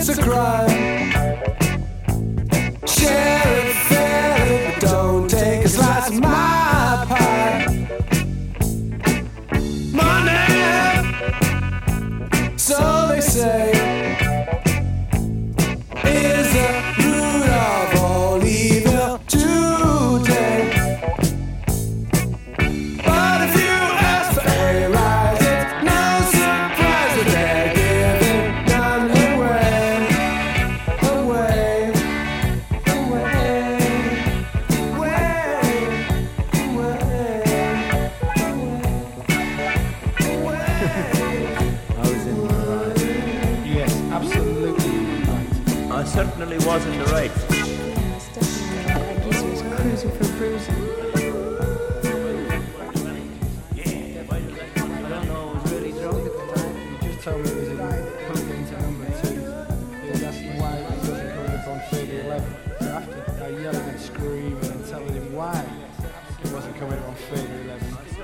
it's a crime. Share it fairly, but don't take a slice of my pie. Money, so they say, is the root of all evil today. But if you ask for a rise, it's no surprise that they're giving none away, away, away, I was in the right. Yes, absolutely right. I certainly was in the right. Yes, definitely. I guess he was cruising for bruising. I don't know, I was really drunk at the time. He just told me it was coming into number 2. He was asking why it wasn't coming up on 3011. So after I yelling and screaming and telling him why it wasn't coming up on 3011,